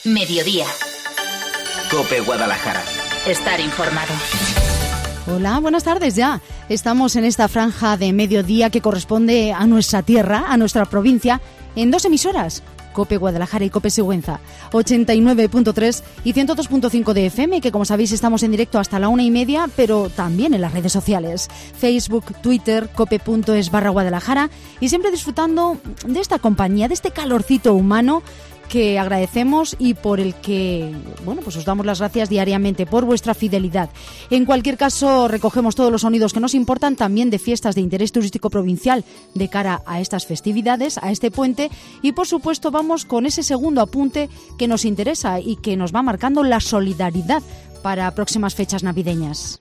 Mediodía. COPE Guadalajara. Estar informado. Hola, buenas tardes ya. Estamos en esta franja de mediodía que corresponde a nuestra tierra, a nuestra provincia, en dos emisoras. COPE Guadalajara y COPE Sigüenza, 89.3 y 102.5 de FM, que como sabéis estamos en directo hasta la 1:30, pero también en las redes sociales, Facebook, Twitter, cope.es/Guadalajara, y siempre disfrutando de esta compañía, de este calorcito humano que agradecemos y por el que, bueno, pues os damos las gracias diariamente por vuestra fidelidad. En cualquier caso, recogemos todos los sonidos que nos importan, también de fiestas de interés turístico provincial de cara a estas festividades, a este puente, y por supuesto vamos con ese segundo apunte que nos interesa y que nos va marcando la solidaridad para próximas fechas navideñas.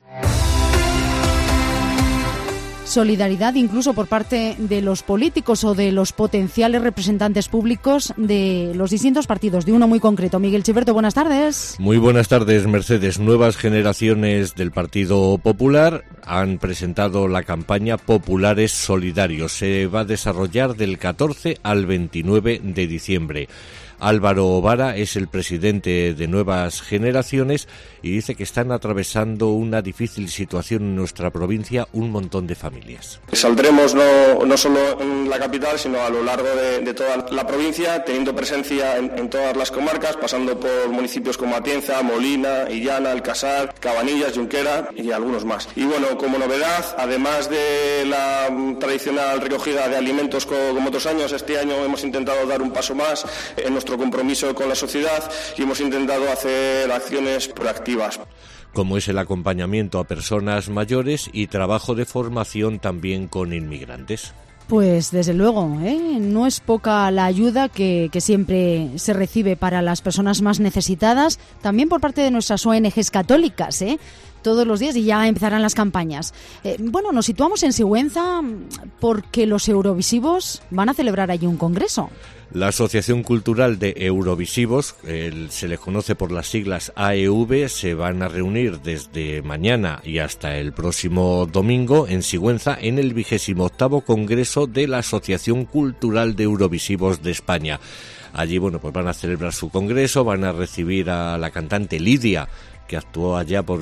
Solidaridad incluso por parte de los políticos o de los potenciales representantes públicos de los distintos partidos, de uno muy concreto. Miguel Chiverto, buenas tardes. Muy buenas tardes, Mercedes. Nuevas generaciones del Partido Popular han presentado la campaña Populares Solidarios. Se va a desarrollar del 14 al 29 de diciembre. Álvaro Vara es el presidente de Nuevas Generaciones y dice que están atravesando una difícil situación en nuestra provincia un montón de familias. Saldremos no solo en la capital, sino a lo largo de toda la provincia, teniendo presencia en todas las comarcas, pasando por municipios como Atienza, Molina, Illana, Alcasar, Cabanillas, Junquera y algunos más. Y bueno, como novedad, además de la tradicional recogida de alimentos como otros años, este año hemos intentado dar un paso más en nuestro compromiso con la sociedad y hemos intentado hacer acciones proactivas, como es el acompañamiento a personas mayores y trabajo de formación también con inmigrantes. Pues desde luego, no es poca la ayuda que siempre se recibe para las personas más necesitadas, también por parte de nuestras ONGs católicas, todos los días, y ya empezarán las campañas. Bueno, nos situamos en Sigüenza porque los Eurovisivos van a celebrar allí un congreso. La Asociación Cultural de Eurovisivos, se les conoce por las siglas AEV, se van a reunir desde mañana y hasta el próximo domingo en Sigüenza en el 28º Congreso de la Asociación Cultural de Eurovisivos de España. Allí, bueno, pues van a celebrar su congreso, van a recibir a la cantante Lidia, que actuó allá por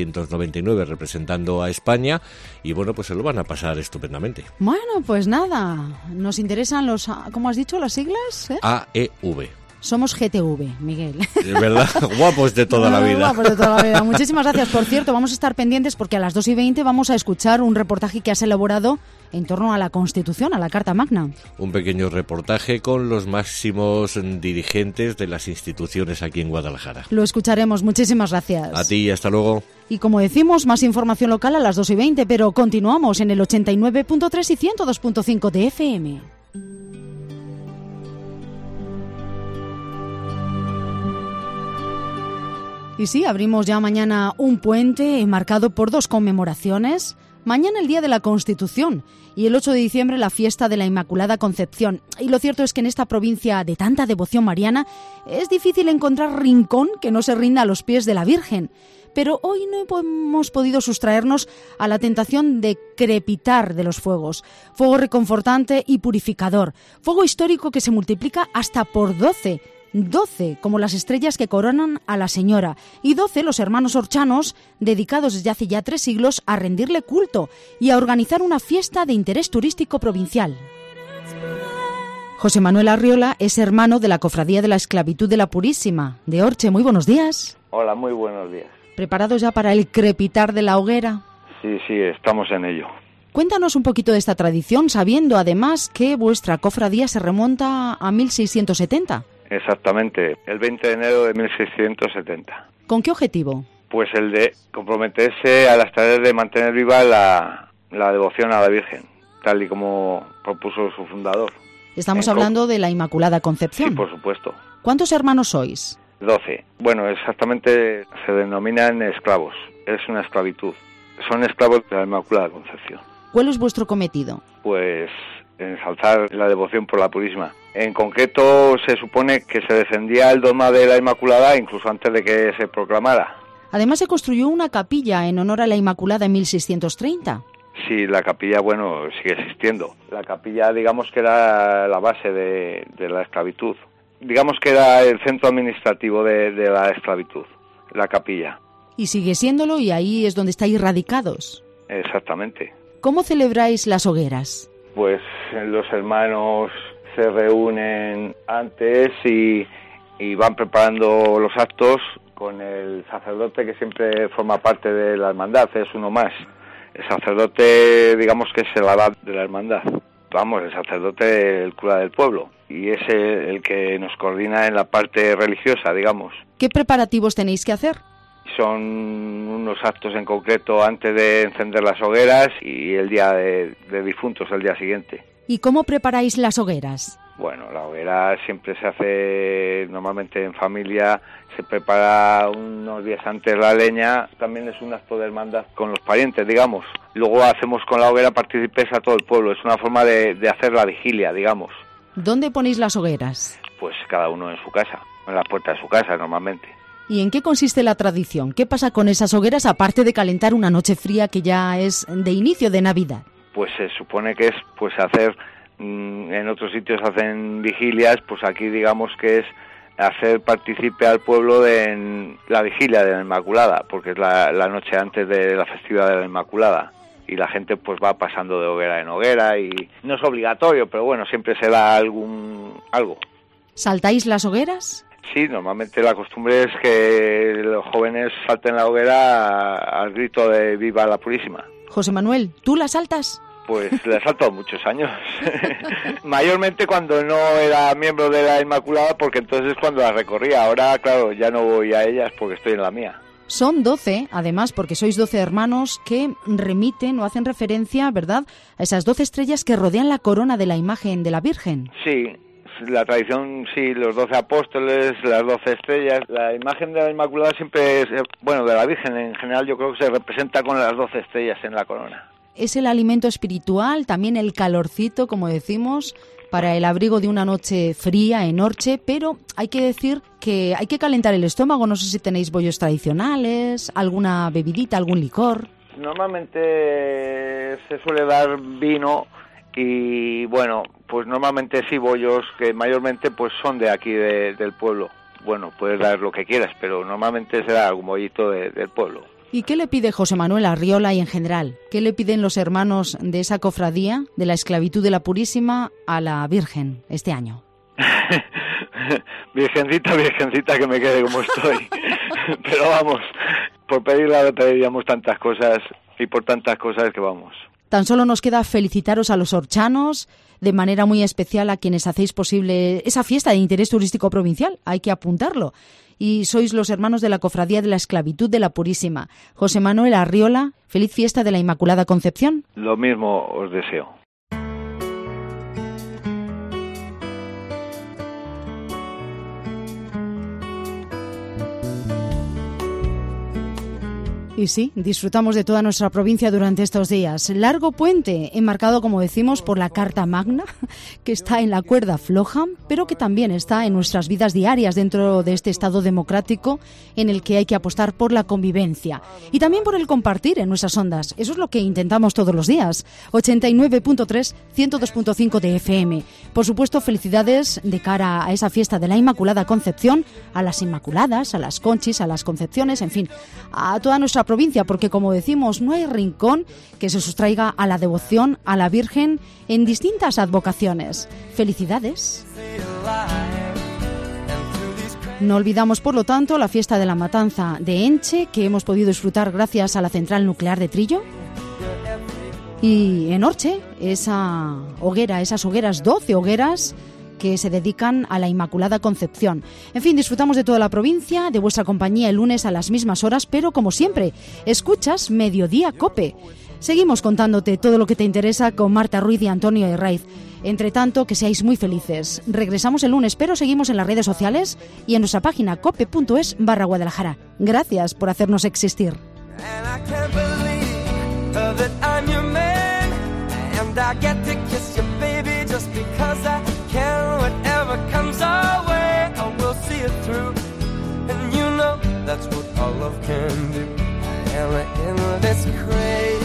1999 representando a España, y bueno, pues se lo van a pasar estupendamente. Bueno, pues nada, nos interesan los, ¿cómo has dicho, las siglas? AEV. Somos GTV, Miguel. Es verdad, guapos de toda la vida. Guapos de toda la vida. Muchísimas gracias. Por cierto, vamos a estar pendientes porque a las 2:20 vamos a escuchar un reportaje que has elaborado en torno a la Constitución, a la Carta Magna. Un pequeño reportaje con los máximos dirigentes de las instituciones aquí en Guadalajara. Lo escucharemos. Muchísimas gracias. A ti y hasta luego. Y como decimos, más información local a las 2:20, pero continuamos en el 89.3 y 102.5 de FM. Y sí, abrimos ya mañana un puente marcado por dos conmemoraciones. Mañana el Día de la Constitución y el 8 de diciembre la fiesta de la Inmaculada Concepción. Y lo cierto es que en esta provincia de tanta devoción mariana es difícil encontrar rincón que no se rinda a los pies de la Virgen. Pero hoy no hemos podido sustraernos a la tentación de crepitar de los fuegos. Fuego reconfortante y purificador. Fuego histórico que se multiplica hasta por 12. 12 como las estrellas que coronan a la Señora y 12 los hermanos orchanos dedicados desde hace ya 3 siglos a rendirle culto y a organizar una fiesta de interés turístico provincial. José Manuel Arriola es hermano de la Cofradía de la Esclavitud de la Purísima de Orche. Muy buenos días. Hola, muy buenos días. ¿Preparados ya para el crepitar de la hoguera? Sí, estamos en ello. Cuéntanos un poquito de esta tradición, sabiendo además que vuestra cofradía se remonta a 1670. Exactamente, el 20 de enero de 1670. ¿Con qué objetivo? Pues el de comprometerse a las tareas de mantener viva la devoción a la Virgen, tal y como propuso su fundador. Estamos hablando de la Inmaculada Concepción. Sí, por supuesto. ¿Cuántos hermanos sois? 12. Bueno, exactamente se denominan esclavos, es una esclavitud. Son esclavos de la Inmaculada Concepción. ¿Cuál es vuestro cometido? Pues ensalzar la devoción por la Purísima. En concreto, se supone que se defendía el dogma de la Inmaculada incluso antes de que se proclamara. Además, se construyó una capilla en honor a la Inmaculada en 1630. Sí, la capilla, sigue existiendo. La capilla, digamos que era la base de la esclavitud. digamos que era el centro administrativo de la esclavitud, la capilla. Y sigue siéndolo, y ahí es donde estáis radicados. Exactamente. ¿Cómo celebráis las hogueras? Pues los hermanos se reúnen antes y van preparando los actos con el sacerdote, que siempre forma parte de la hermandad, es uno más. El sacerdote, digamos que es el abad de la hermandad. Vamos, el sacerdote, el cura del pueblo, y es el que nos coordina en la parte religiosa, digamos. ¿Qué preparativos tenéis que hacer? Son unos actos en concreto antes de encender las hogueras y el día de difuntos, el día siguiente. ¿Y cómo preparáis las hogueras? Bueno, la hoguera siempre se hace normalmente en familia, se prepara unos días antes la leña, también es un acto de hermandad con los parientes, digamos. Luego hacemos con la hoguera partícipes a todo el pueblo, es una forma de hacer la vigilia, digamos. ¿Dónde ponéis las hogueras? Pues cada uno en su casa, en la puerta de su casa normalmente. ¿Y en qué consiste la tradición? ¿Qué pasa con esas hogueras aparte de calentar una noche fría que ya es de inicio de Navidad? Pues se supone que es pues hacer, en otros sitios hacen vigilias, pues aquí digamos que es hacer partícipe al pueblo en la vigilia de la Inmaculada, porque es la noche antes de la festividad de la Inmaculada. Y la gente pues va pasando de hoguera en hoguera y no es obligatorio, pero bueno, siempre se da algo. ¿Saltáis las hogueras? Sí, normalmente la costumbre es que los jóvenes salten la hoguera al grito de ¡Viva la Purísima! José Manuel, ¿tú la saltas? Pues la salto muchos años. Mayormente cuando no era miembro de la Inmaculada, porque entonces es cuando la recorría. Ahora, claro, ya no voy a ellas porque estoy en la mía. Son 12, además, porque sois 12 hermanos que remiten o hacen referencia, ¿verdad?, a esas 12 estrellas que rodean la corona de la imagen de la Virgen. Sí. La tradición, sí, los 12 apóstoles, las 12 estrellas. La imagen de la Inmaculada siempre es, bueno, de la Virgen en general, yo creo que se representa con las 12 estrellas en la corona. Es el alimento espiritual, también el calorcito, como decimos, para el abrigo de una noche fría en Orche, pero hay que decir que hay que calentar el estómago. No sé si tenéis bollos tradicionales, alguna bebidita, algún licor. Normalmente se suele dar vino. Y bueno, pues normalmente sí bollos, que mayormente pues son de aquí del pueblo. Bueno, puedes dar lo que quieras, pero normalmente se da algún bollito del pueblo. ¿Y qué le pide José Manuel Arriola y en general? ¿Qué le piden los hermanos de esa cofradía de la esclavitud de la Purísima a la Virgen este año? Virgencita, que me quede como estoy. Pero vamos, por pedirla le pediríamos tantas cosas y por tantas cosas que vamos. Tan solo nos queda felicitaros a los orchanos, de manera muy especial a quienes hacéis posible esa fiesta de interés turístico provincial, hay que apuntarlo. Y sois los hermanos de la Cofradía de la Esclavitud de la Purísima. José Manuel Arriola, feliz fiesta de la Inmaculada Concepción. Lo mismo os deseo. Y sí, disfrutamos de toda nuestra provincia durante estos días. Largo puente, enmarcado, como decimos, por la Carta Magna, que está en la cuerda floja, pero que también está en nuestras vidas diarias dentro de este Estado democrático en el que hay que apostar por la convivencia. Y también por el compartir en nuestras ondas. Eso es lo que intentamos todos los días. 89.3, 102.5 de FM. Por supuesto, felicidades de cara a esa fiesta de la Inmaculada Concepción, a las Inmaculadas, a las Conchis, a las Concepciones, en fin, a toda nuestra provincia, porque como decimos, no hay rincón que se sustraiga a la devoción a la Virgen en distintas advocaciones. ¡Felicidades! No olvidamos, por lo tanto, la fiesta de la Matanza de Enche, que hemos podido disfrutar gracias a la central nuclear de Trillo. Y en Orche, esa hoguera, esas hogueras, 12 hogueras, que se dedican a la Inmaculada Concepción. En fin, disfrutamos de toda la provincia, de vuestra compañía el lunes a las mismas horas, pero como siempre, escuchas Mediodía COPE. Seguimos contándote todo lo que te interesa con Marta Ruiz y Antonio Herraiz. Entre tanto, que seáis muy felices. Regresamos el lunes, pero seguimos en las redes sociales y en nuestra página cope.es/Guadalajara. Gracias por hacernos existir. Whatever comes our way, I will see it through. And you know that's what all love can do. I am in this crazy